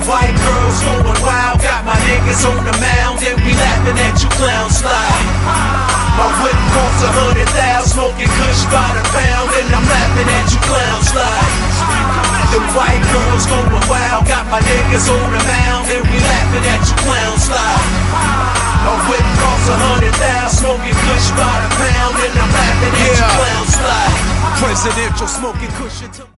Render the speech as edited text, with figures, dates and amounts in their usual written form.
white girls going wild, got my niggas on the mound, and we laughing at you clowns slide. My whip costs 100,000, smoking kush by the pound, and I'm laughing at you clowns slide. The white girls going wild, got my niggas on the mound, and we laughing at you clowns slide. My whip costs 100,000, smoking kush by the pound, and I'm laughing at you clowns slide. Presidential smoking kush.